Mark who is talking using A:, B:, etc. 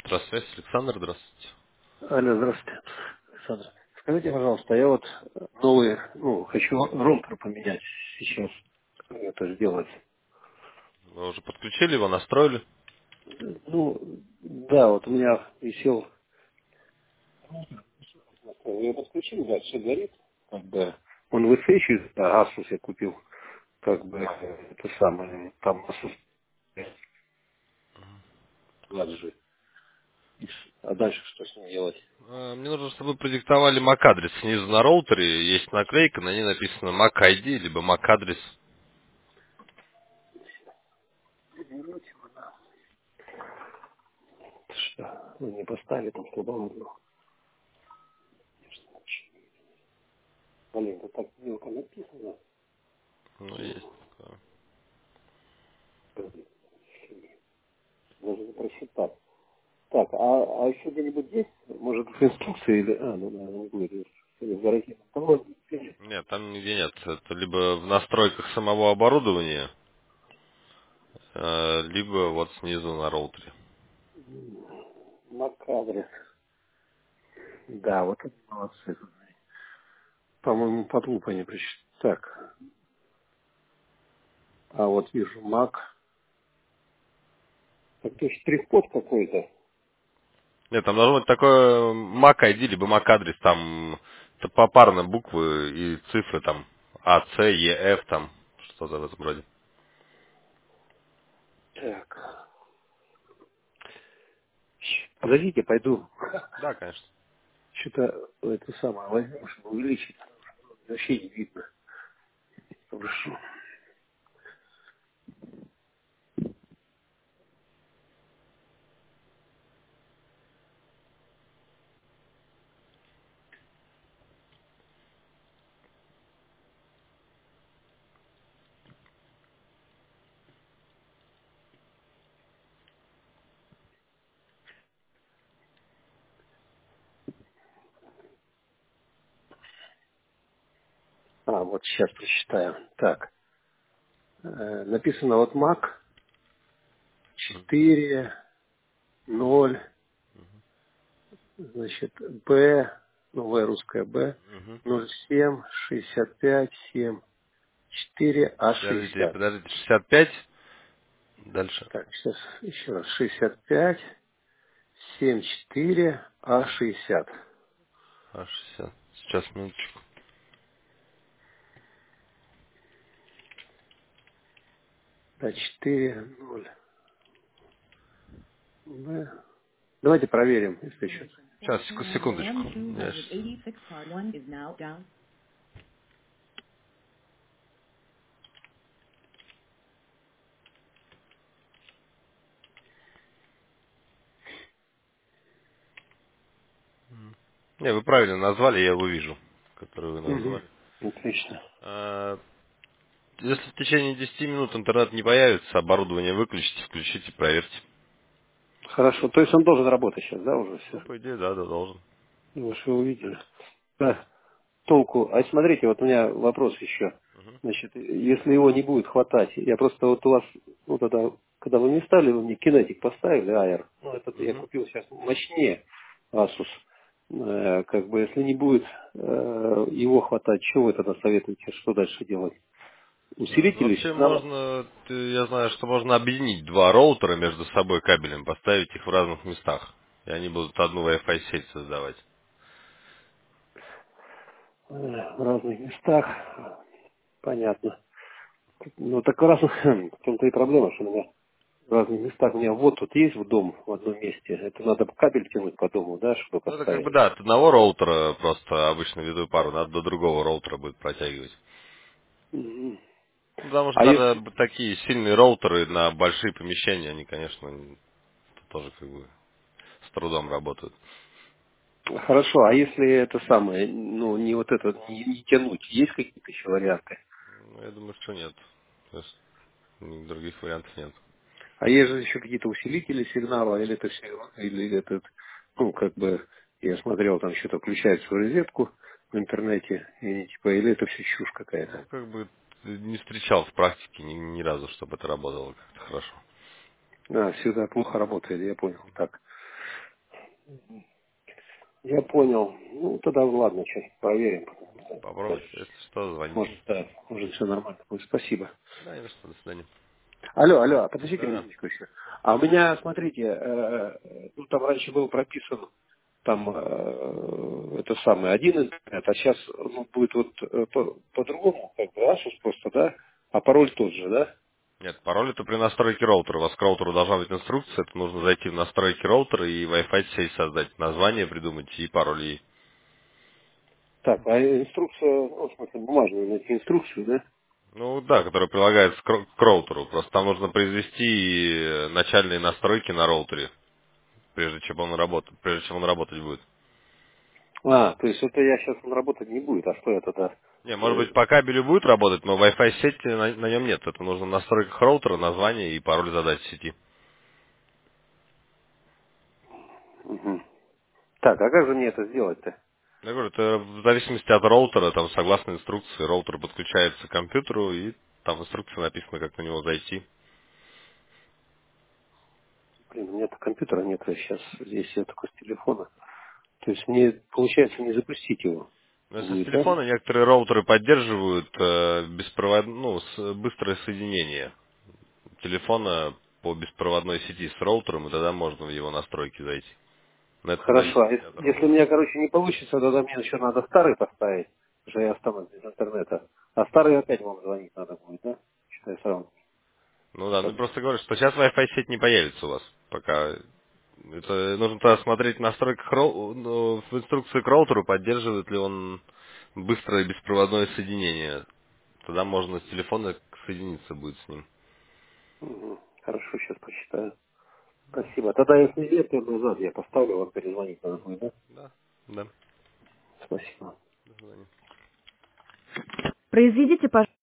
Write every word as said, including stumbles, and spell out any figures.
A: Здравствуйте, Александр, здравствуйте.
B: Алло, здравствуйте, Александр. Скажите, пожалуйста, я вот новый, ну, хочу роутер поменять сейчас. Как это сделать?
A: Вы уже подключили его, настроили?
B: Ну, да, вот у меня висел, я подключил, да, все горит, как бы, он высвечивает, а Asus я купил, как бы, это самое, там Asus два джи. А дальше что с ним делать?
A: Э, Мне нужно, чтобы вы продиктовали MAC-адрес. Снизу на роутере есть наклейка, на ней написано MAC-ай ди, либо MAC-адрес.
B: Что? Ну, не поставили там, чтобы он был. Блин, это так мелко написано.
A: Ну, есть такое.
B: Даже не просчитать. Так, а, а еще где-нибудь есть? Может, в инструкции или... А, ну, наверное, не будет. Или в гарантии. Там вот есть.
A: Нет, там нигде нет. Это либо в настройках самого оборудования, э, либо вот снизу на роутере.
B: Мак-адрес. Да, вот это молодцы. По-моему, под лупой не прочитал. Так, а вот вижу Мак. Так, то есть штрих-код какой-то.
A: Нет, там должно быть такое MAC-ай ди, либо MAC-адрес, там это попарно буквы и цифры, там А, С, Е, Ф, там что-то в этом роде.
B: Так. Подождите, пойду.
A: Да, конечно.
B: Что-то это самое возьму, чтобы увеличить. Вообще не видно. Хорошо. А, вот сейчас прочитаю. Так. э, написано вот Мак четыре ноль. Значит, Б, ну, В русская Б,
A: Мгм.
B: ноль семь шестьдесят пять семь четыре А
A: Подождите,
B: шестьдесят.
A: подождите, шестьдесят пять. Дальше.
B: Так, сейчас еще раз. шестьдесят пять семь четыре А шестьдесят.
A: А, шестьдесят. Сейчас, минуточку.
B: Да, четыре ноль. Б. Давайте проверим, если еще.
A: Сейчас, секу- секундочку. Я щас- Не, вы правильно назвали, я его вижу, который вы
B: Угу.
A: назвали.
B: Отлично.
A: А, если в течение десяти минут интернет не появится, оборудование выключите, включите, проверьте.
B: Хорошо. То есть он должен работать сейчас, да, уже
A: Ну,
B: все?
A: по идее, да, да, должен.
B: Вы же увидели. Да. Толку. А смотрите, вот у меня вопрос еще.
A: Мгм.
B: Значит, если его не будет хватать, я просто вот у вас, ну тогда, когда вы мне ставили, вы мне кинетик поставили, Air, ну этот я
A: Мгм.
B: купил сейчас мощнее Asus. Э, как бы, если не будет э, его хватать, что вы тогда советуете, что дальше делать?
A: А, ну,
B: Усилители
A: вообще
B: сигнала?
A: можно, ты- я знаю, что можно объединить два роутера между собой кабелем, поставить их в разных местах. И они будут одну Wi-Fi сеть создавать.
B: Э, в разных местах. Понятно. Ну так раз в том-то и проблема, что у меня в разных местах. У меня вот тут есть в дом в одном месте. Это надо кабель тянуть по дому, да, чтобы
A: Ну, это как бы,
B: поставить.
A: да, от одного роутера просто обычно ввиду пару, надо до другого роутера будет протягивать.
B: Мгм.
A: Ну, потому что
B: А
A: даже
B: если...
A: б- такие сильные роутеры на большие помещения, они, конечно, н- тоже как бы с трудом работают.
B: Хорошо, а если это самое, ну, не вот это, не, не тянуть, есть какие-то еще варианты?
A: Ну, я думаю, что нет. То есть м, других вариантов нет.
B: А есть же еще какие-то усилители сигнала, или это все, или этот, ну, как бы, я смотрел, там что-то включается в розетку в интернете, и, типа, или это все чушь какая-то.
A: Ну, как бы не встречал в практике ни, ни разу, чтобы это работало как-то хорошо.
B: А, всегда плохо работает, я понял, так. Я понял. Ну, тогда ладно, сейчас проверим.
A: Попробуйте, если что, звоните.
B: Может, да, может, все нормально будет. Спасибо.
A: Да, не за что, до свидания.
B: Алло, алло, а подождите
A: Да-да.
B: минуточку еще. А у меня, смотрите, э, ну, там раньше был прописан там э, это самое, один интернет, а сейчас ну, будет вот э, по- по-другому, как бы, Asus просто, да? А пароль тот же, да?
A: Нет, пароль это при настройке роутера. У вас к роутеру должна быть инструкция, это нужно зайти в настройки роутера и Wi-Fi сеть создать, название придумать и пароль ей.
B: Так, а инструкция, ну, в смысле, бумажную найти инструкцию, да?
A: Ну да, которая прилагается к ро- к роутеру. Просто там нужно произвести э, начальные настройки на роутере, прежде чем он работает, прежде чем он работать будет.
B: А, то есть это я сейчас он работать не будет, а что я тогда?
A: Не, может
B: Э,
A: быть, по кабелю будет работать, но Wi-Fi сети на, на нем нет. Это нужно в настройках роутера, название и пароль задать в сети.
B: мгм. Так, а как же мне это сделать-то?
A: Я говорю, это в зависимости от роутера, там согласно инструкции, роутер подключается к компьютеру, и там в инструкции написано, как на него зайти.
B: Блин, у меня-то компьютера нет, а сейчас здесь я только с телефона. То есть мне, получается, не запустить его
A: Но если с
B: будет, да?
A: телефона некоторые роутеры поддерживают э, беспровод... ну, с- быстрое соединение телефона по беспроводной сети с роутером, и тогда можно в его настройки зайти. Но это в
B: Хорошо, а
A: зависимости
B: ес-
A: от
B: если у
A: роутера.
B: меня, короче, не получится, тогда мне еще надо старый поставить, уже я останусь без интернета. А старый опять вам звонить надо будет, да? Считай сразу.
A: Ну да, ну
B: Как-
A: просто говорю, что сейчас Wi-Fi сеть не появится у вас, пока. Это нужно тогда смотреть в настройках роу- ну, в инструкции к роутеру, поддерживает ли он быстрое беспроводное соединение. Тогда можно с телефона соединиться будет с ним.
B: Мгм. Хорошо, сейчас посчитаю. Спасибо. Тогда если нет, то назад я поставлю, вам перезвонить надо будет, да?
A: Да, да.
B: Спасибо.
A: До свидания.
C: Произведите, пожалуйста.